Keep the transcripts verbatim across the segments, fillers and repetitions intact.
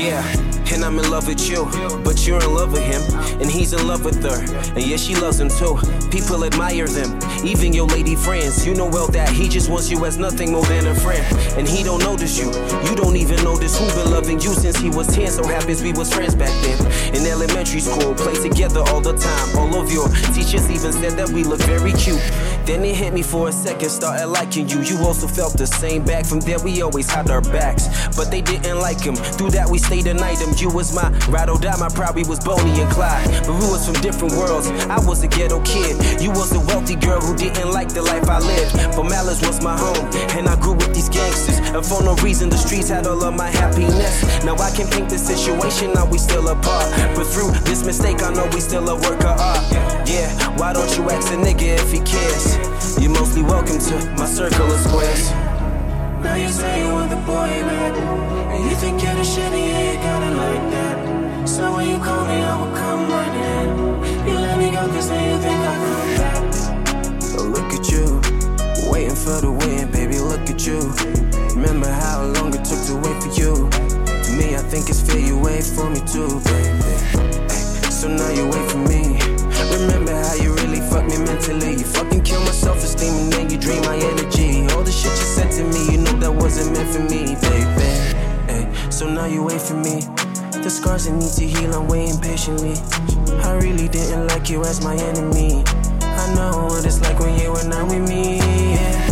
Yeah, and I'm in love with you, but you're in love with him, and he's in love with her, and yeah, she loves him too. People admire them, even your lady friends. You know well that he just wants you as nothing more than a friend, and he don't notice you. You don't even notice who been loving you since he was ten. So happens we was friends back then. In elementary school, played together all the time. All of your teachers even said that we look very cute. Then it hit me for a second, started liking you. You also felt the same back. From there we always had our backs, but they didn't like him. Through that we stayed an item. You was my ride or die, my pride, we was Bonnie and Clyde. But we was from different worlds. I was a ghetto kid, you was a wealthy girl who didn't like the life I lived. But Malice was my home, and I grew with these gangsters. And for no reason the streets had all of my happiness. Now I can paint the situation, now we still apart. But through this mistake I know we still a work of art. Yeah, why don't you ask a nigga if he cares? You're mostly welcome to my circle of squares. Now you say you want the boy back, and you think you're the shit and yeah, you got it like that. So when you call me, I will come running. You let me go cause now you think I'll come back. Oh, look at you, waiting for the wind, baby, look at you. Remember how long it took to wait for you. To me, I think it's fair you wait for me too, baby. Ay, so now you wait for me. Remember how you really fucked me mentally. You fucking killed my self-esteem and then you drained my energy. All the shit you said to me, you know that wasn't meant for me, baby. Ay, so now you wait for me. The scars that need to heal, I'm waiting patiently. I really didn't like you as my enemy. I know what it's like when you were not with me, yeah.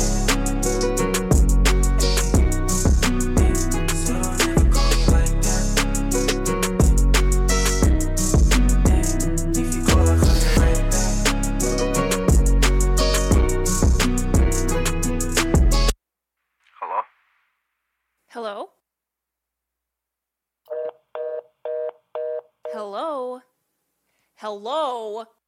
Hello? Hello? Hello?